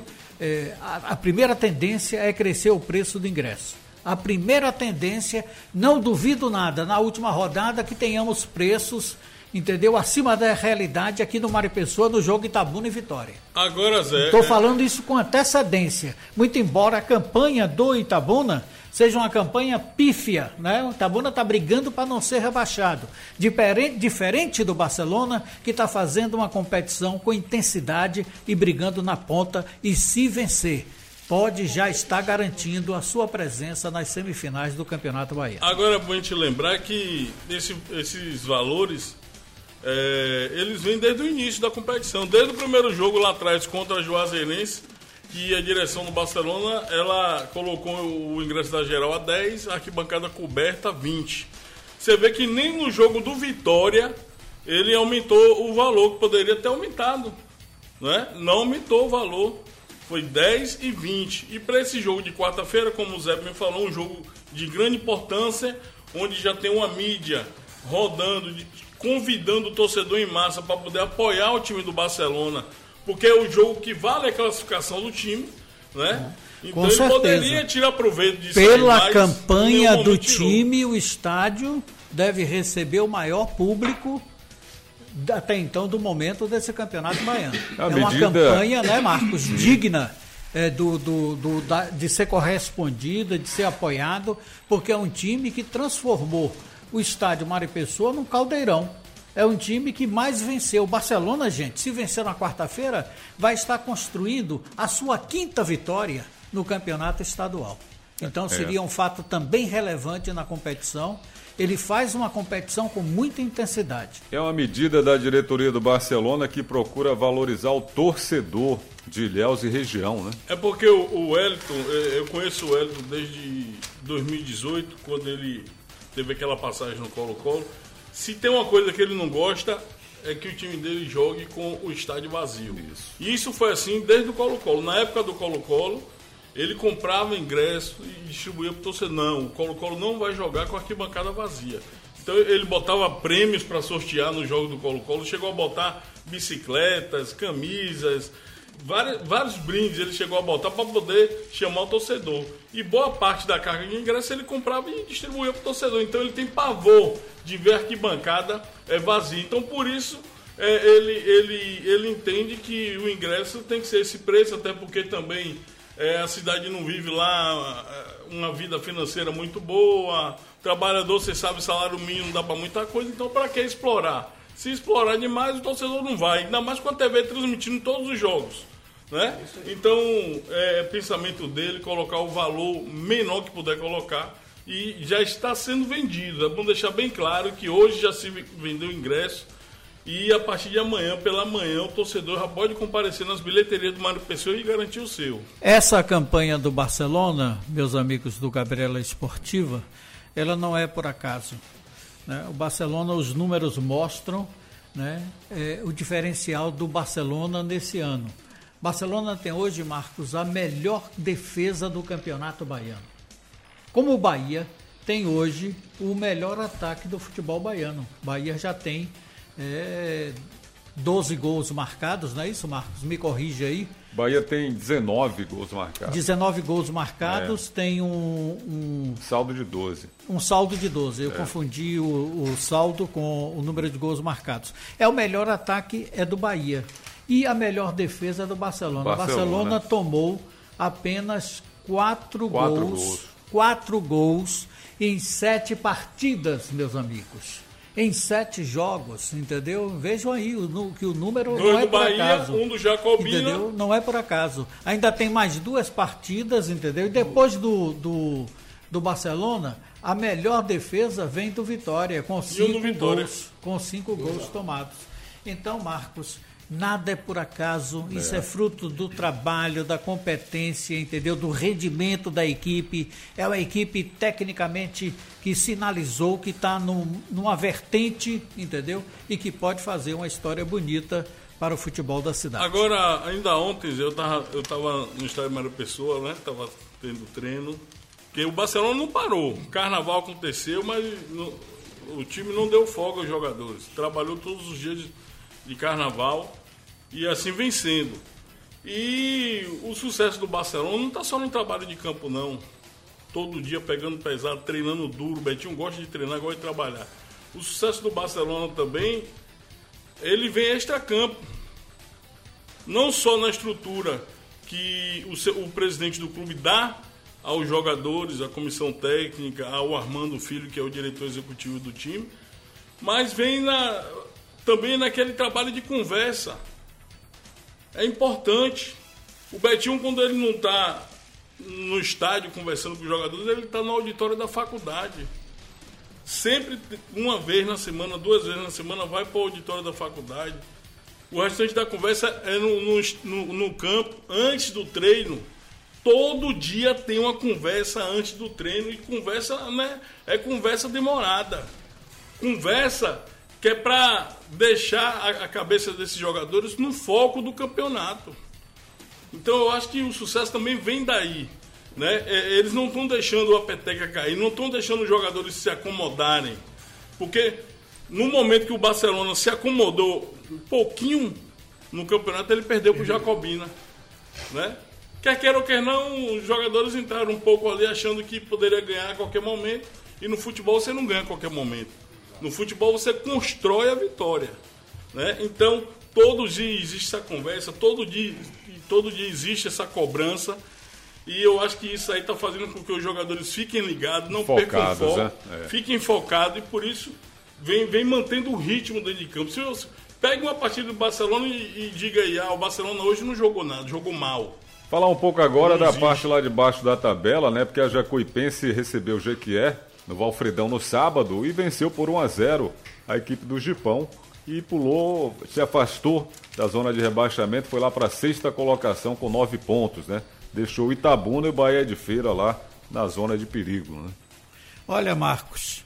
A primeira tendência é crescer o preço do ingresso. A primeira tendência, não duvido nada, na última rodada que tenhamos preços, entendeu? Acima da realidade aqui no Maripessoa, no jogo Itabuna e Vitória. Agora, Zé... Estou falando isso com antecedência, muito embora a campanha do Itabuna seja uma campanha pífia, né? O Itabuna está brigando para não ser rebaixado. Diferente do Barcelona, que está fazendo uma competição com intensidade e brigando na ponta, e se vencer, pode já estar garantindo a sua presença nas semifinais do Campeonato Baiano. Agora é bom a gente lembrar que esses valores, eles vêm desde o início da competição, desde o primeiro jogo lá atrás contra a Juazeirense, que a direção do Barcelona, ela colocou o ingresso da geral a 10, a arquibancada coberta a 20. Você vê que nem no jogo do Vitória ele aumentou o valor, que poderia ter aumentado, né? Não aumentou o valor, foi 10 e 20. E para esse jogo de quarta-feira, como o Zé me falou, um jogo de grande importância, onde já tem uma mídia rodando, convidando o torcedor em massa para poder apoiar o time do Barcelona, porque é o jogo que vale a classificação do time, né? Então ele poderia tirar proveito disso. Pela campanha do time, o estádio deve receber o maior público até então do momento desse campeonato baiano. Uma campanha, né, Marcos, digna de ser correspondida, de ser apoiado, porque é um time que transformou o estádio Maripessoa num caldeirão. É um time que mais venceu. O Barcelona, gente, se vencer na quarta-feira, vai estar construindo a sua 5ª vitória no campeonato estadual. Então seria um fato também relevante na competição. Ele faz uma competição com muita intensidade. É uma medida da diretoria do Barcelona que procura valorizar o torcedor de Ilhéus e região, né? É porque o Wellington, eu conheço o Wellington desde 2018, quando ele teve aquela passagem no Colo-Colo. Se tem uma coisa que ele não gosta, é que o time dele jogue com o estádio vazio. E isso foi assim desde o Colo-Colo. Na época do Colo-Colo, ele comprava ingresso e distribuía para o torcedor. Não, o Colo-Colo não vai jogar com a arquibancada vazia. Então ele botava prêmios para sortear no jogo do Colo-Colo, chegou a botar bicicletas, camisas, vários brindes ele chegou a botar para poder chamar o torcedor. E boa parte da carga de ingresso ele comprava e distribuía para o torcedor. Então ele tem pavor de ver a arquibancada vazia. Então por isso ele entende que o ingresso tem que ser esse preço, até porque também a cidade não vive lá uma vida financeira muito boa. Trabalhador, você sabe, salário mínimo não dá para muita coisa. Então para que explorar? Se explorar demais, o torcedor não vai. Ainda mais com a TV transmitindo todos os jogos, né? Então, pensamento dele, colocar o valor menor que puder colocar. E já está sendo vendido. É bom deixar bem claro que hoje já se vendeu ingresso. E a partir de amanhã, pela manhã, o torcedor já pode comparecer nas bilheterias do Maripessoa e garantir o seu. Essa campanha do Barcelona, meus amigos do Gabriela Esportiva, ela não é por acaso, né? O Barcelona, os números mostram, né, o diferencial do Barcelona nesse ano. Barcelona tem hoje, Marcos, a melhor defesa do Campeonato Baiano. Como o Bahia tem hoje o melhor ataque do futebol baiano. Bahia já tem 12 gols marcados, não é isso, Marcos? Me corrige aí. Bahia tem 19 gols marcados. 19 gols marcados, tem saldo de 12. Um saldo de 12. Eu confundi o saldo com o número de gols marcados. O melhor ataque é do Bahia. E a melhor defesa é do Barcelona. O Barcelona tomou apenas 4 gols em 7 partidas, meus amigos. Em 7 jogos, entendeu? Vejam aí que o número não é por acaso. Um do Jacobina. Entendeu? Não é por acaso. Ainda tem mais 2 partidas, entendeu? E depois do Barcelona, a melhor defesa vem do Vitória, com 5 gols tomados. Então, Marcos, nada é por acaso, isso é fruto do trabalho, da competência, entendeu? Do rendimento da equipe. É uma equipe tecnicamente que sinalizou que está numa vertente, entendeu? E que pode fazer uma história bonita para o futebol da cidade. Agora, ainda ontem, eu tava no estádio Mário Pessoa, né? Tava tendo treino, que o Barcelona não parou. O carnaval aconteceu, mas o time não deu folga aos jogadores. Trabalhou todos os dias de carnaval e assim vencendo. E o sucesso do Barcelona não está só no trabalho de campo, não. Todo dia pegando pesado, treinando duro. O Betinho gosta de treinar, gosta de trabalhar. O sucesso do Barcelona também, ele vem extra-campo. Não só na estrutura que o presidente do clube dá aos jogadores, à comissão técnica, ao Armando Filho, que é o diretor executivo do time, mas vem também naquele trabalho de conversa. É importante. O Betinho, quando ele não está no estádio conversando com os jogadores, ele está no auditório da faculdade. Sempre, uma vez na semana, 2 vezes na semana, vai para o auditório da faculdade. O restante da conversa é no campo, antes do treino. Todo dia tem uma conversa antes do treino, e conversa, né, é conversa demorada. Conversa que é para deixar a cabeça desses jogadores no foco do campeonato. Então eu acho que o sucesso também vem daí, né? Eles não estão deixando a peteca cair, não estão deixando os jogadores se acomodarem. Porque no momento que o Barcelona se acomodou um pouquinho no campeonato, ele perdeu para o Jacobina, né? Quer queira ou quer não, os jogadores entraram um pouco ali achando que poderia ganhar a qualquer momento. E no futebol você não ganha a qualquer momento. No futebol você constrói a vitória, né? Então, todo dia existe essa conversa, todo dia existe essa cobrança. E eu acho que isso aí está fazendo com que os jogadores fiquem ligados, não percam foco, né? Fiquem focados, e por isso vem mantendo o ritmo dentro de campo. Se você pega uma partida do Barcelona e diga aí, o Barcelona hoje não jogou nada, jogou mal. Falar um pouco agora da parte lá de baixo da tabela, né? Porque a Jacuipense recebeu o Jequié no Valfredão no sábado e venceu por 1-0 a equipe do Gipão e se afastou da zona de rebaixamento, foi lá para a 6ª colocação com 9 pontos, né? Deixou o Itabuna e o Bahia de Feira lá na zona de perigo, né? Olha, Marcos,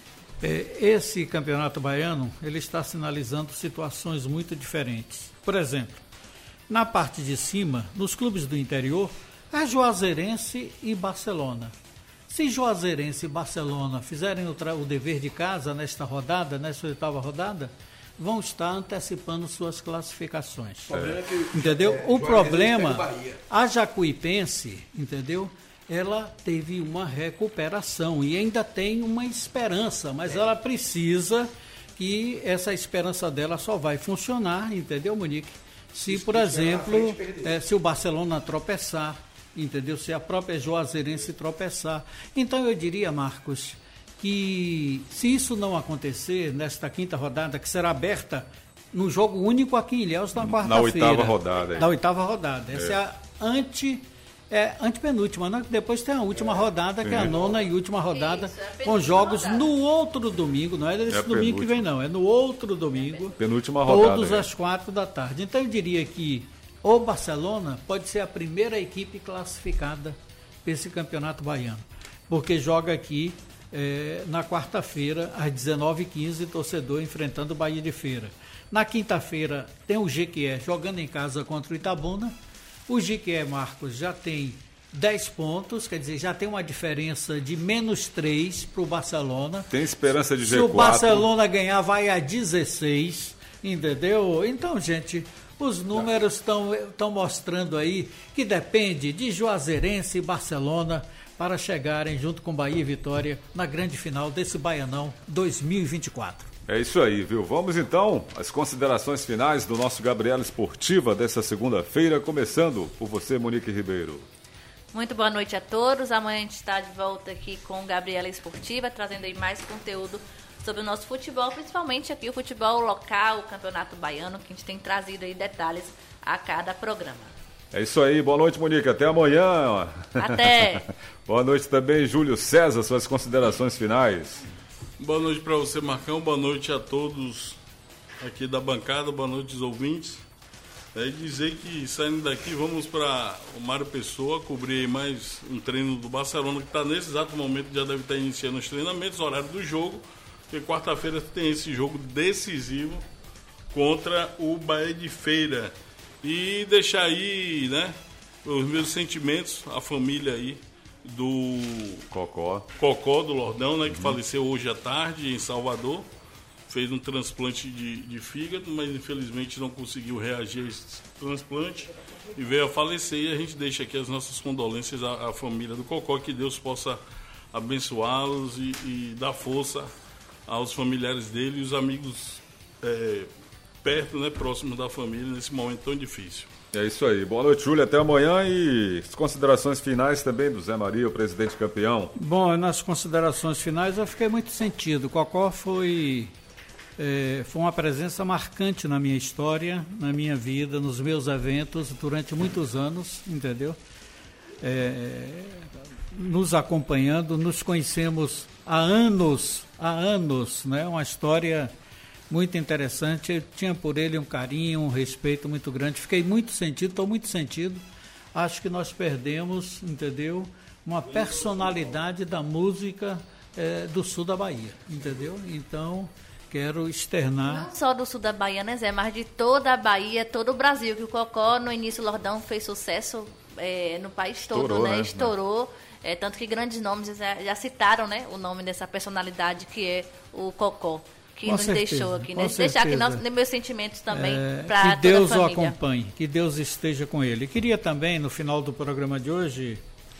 esse campeonato baiano, ele está sinalizando situações muito diferentes. Por exemplo, na parte de cima, nos clubes do interior, é Juazeirense e Barcelona. Se Juazeirense e Barcelona fizerem o dever de casa nesta rodada, nessa 8ª rodada, vão estar antecipando suas classificações. Entendeu? O problema, a Jacuipense, entendeu? Ela teve uma recuperação e ainda tem uma esperança, mas ela precisa que essa esperança dela só vai funcionar, entendeu, Monique? Se, por exemplo, se o Barcelona tropeçar, entendeu? Se a própria Juazeirense tropeçar. Então eu diria, Marcos, que se isso não acontecer nesta 5ª rodada, que será aberta no jogo único aqui em Ilhéus na quarta-feira. Na 8ª rodada. Na 8ª rodada. Essa é a antepenúltima, né? Depois tem a última rodada, que é a 9ª e última rodada, com jogos rodada. No outro domingo, não é desse domingo que vem não, é no outro domingo. Penúltima rodada. Todos às 4h. Então eu diria que o Barcelona pode ser a primeira equipe classificada para esse campeonato baiano, porque joga aqui na quarta-feira, às 19h15, torcedor enfrentando o Bahia de Feira. Na quinta-feira tem o Jequié jogando em casa contra o Itabuna. O Jequié, Marcos, já tem 10 pontos, quer dizer, já tem uma diferença de -3 para o Barcelona. Tem esperança de G4. Se o Barcelona ganhar, vai a 16, entendeu? Então, gente, os números estão mostrando aí que depende de Juazeirense e Barcelona para chegarem junto com Bahia e Vitória na grande final desse Baianão 2024. É isso aí, viu? Vamos então às considerações finais do nosso Gabriela Esportiva dessa segunda-feira, começando por você, Monique Ribeiro. Muito boa noite a todos. Amanhã a gente está de volta aqui com Gabriela Esportiva, trazendo aí mais conteúdo sobre o nosso futebol, principalmente aqui o futebol local, o Campeonato Baiano, que a gente tem trazido aí detalhes a cada programa. É isso aí, boa noite, Monique, até amanhã. Até. Boa noite também, Júlio César, suas considerações finais. Boa noite para você, Marcão, boa noite a todos aqui da bancada, boa noite aos ouvintes. É dizer que saindo daqui vamos para o Mário Pessoa cobrir mais um treino do Barcelona, que está nesse exato momento, já deve estar iniciando os treinamentos, horário do jogo, porque quarta-feira tem esse jogo decisivo contra o Bahia de Feira. E deixar aí, né, os meus sentimentos, a família aí do Cocó do Lordão, né, que faleceu hoje à tarde em Salvador. Fez um transplante de fígado, mas infelizmente não conseguiu reagir a esse transplante e veio a falecer. E a gente deixa aqui as nossas condolências à família do Cocó, que Deus possa abençoá-los e dar força aos familiares dele e os amigos perto, né, próximos da família nesse momento tão difícil. É isso aí. Boa noite, Júlio. Até amanhã. E as considerações finais também do Zé Maria, o presidente campeão. Bom, nas considerações finais eu fiquei muito sentido. Cocó foi uma presença marcante na minha história, na minha vida, nos meus eventos, durante muitos anos, entendeu? Nos acompanhando, nos conhecemos há anos, né? Uma história muito interessante. Eu tinha por ele um carinho, um respeito muito grande. Fiquei muito sentido, estou muito sentido. Acho que nós perdemos, entendeu? Uma personalidade da música do sul da Bahia, entendeu? Então, quero externar... Não só do sul da Bahia, né, Zé? Mas de toda a Bahia, todo o Brasil. Que o Cocó, no início, o Lordão fez sucesso no país todo, né? Estourou. Tanto que grandes nomes já citaram, né, o nome dessa personalidade que é o Cocó. Que nos deixou aqui, né? Deixar aqui meus sentimentos também para toda a família. Que Deus o acompanhe, que Deus esteja com ele. Queria também, no final do programa de hoje,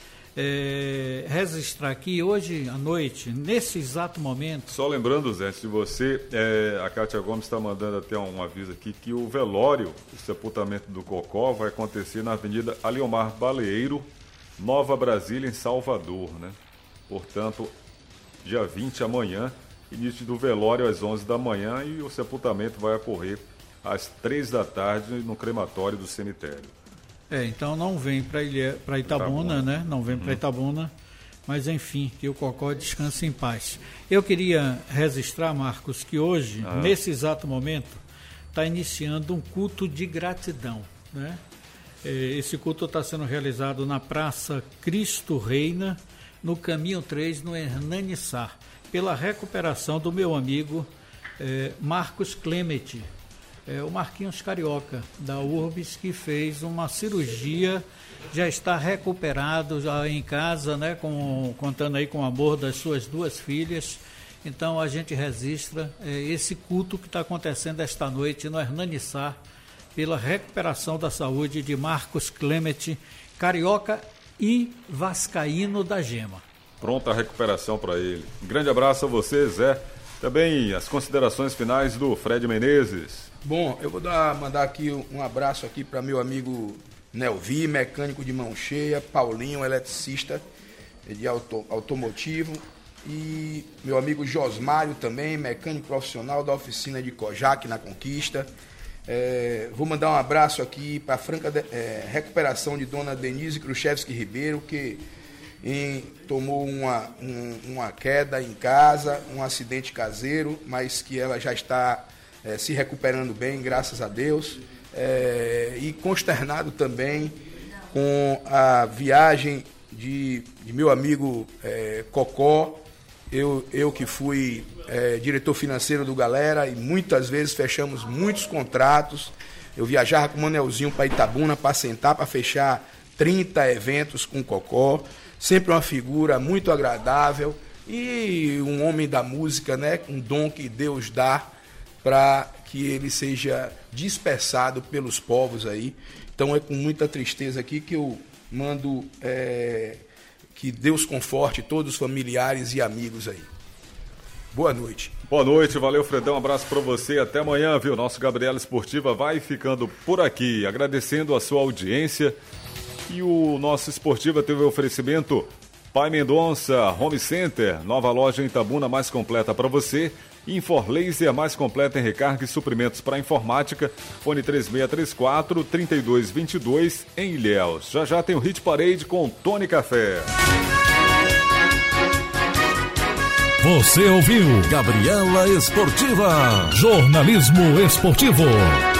registrar aqui, hoje à noite, nesse exato momento... Só lembrando, Zé, se você... a Cátia Gomes está mandando até um aviso aqui, que o velório, o sepultamento do Cocó, vai acontecer na Avenida Aliomar Baleeiro, Nova Brasília, em Salvador, né? Portanto, dia 20, amanhã... Início do velório às 11 da manhã e o sepultamento vai ocorrer às 3 da tarde no crematório do cemitério. Então não vem para Itabuna, né? Não vem para Itabuna, mas enfim, que o Cocó descanse em paz. Eu queria registrar, Marcos, que hoje, nesse exato momento, está iniciando um culto de gratidão, né? Esse culto está sendo realizado na Praça Cristo Reina, no Caminho 3, no Hernanissá, pela recuperação do meu amigo Marcos Clemente, o Marquinhos Carioca, da Urbis, que fez uma cirurgia, já está recuperado, já em casa, né, contando aí com o amor das suas 2 filhas. Então a gente registra esse culto que está acontecendo esta noite no Hernanissá, pela recuperação da saúde de Marcos Clemente, carioca e vascaíno da Gema. Pronta a recuperação para ele. Um grande abraço a você, Zé. Também as considerações finais do Fred Menezes. Bom, eu vou mandar aqui um abraço aqui para meu amigo Nelvi, mecânico de mão cheia, Paulinho, eletricista de automotivo, e meu amigo Josmário também, mecânico profissional da oficina de Kojak na Conquista. Vou mandar um abraço aqui para a franca recuperação de dona Denise Khrushchevski Ribeiro, que tomou uma queda em casa, um acidente caseiro, mas que ela já está se recuperando bem, graças a Deus. E consternado também com a viagem de meu amigo Cocó. eu que fui diretor financeiro do Galera e muitas vezes fechamos muitos contratos. Eu viajava com o Manelzinho para Itabuna para sentar, para fechar 30 eventos com o Cocó. Sempre uma figura muito agradável e um homem da música, né? Um dom que Deus dá para que ele seja dispersado pelos povos aí. Então é com muita tristeza aqui que eu mando que Deus conforte todos os familiares e amigos aí. Boa noite. Boa noite, valeu, Fredão, um abraço para você, até amanhã, viu? Nosso Gabriela Esportiva vai ficando por aqui, agradecendo a sua audiência. E o nosso Esportiva teve o oferecimento Pai Mendonça Home Center, nova loja em Itabuna, mais completa para você. Inforlaser, mais completa em recarga e suprimentos para informática. Fone 3634-3222 em Ilhéus. Já já tem o Hit Parade com Tony Café. Você ouviu Gabriela Esportiva, jornalismo esportivo.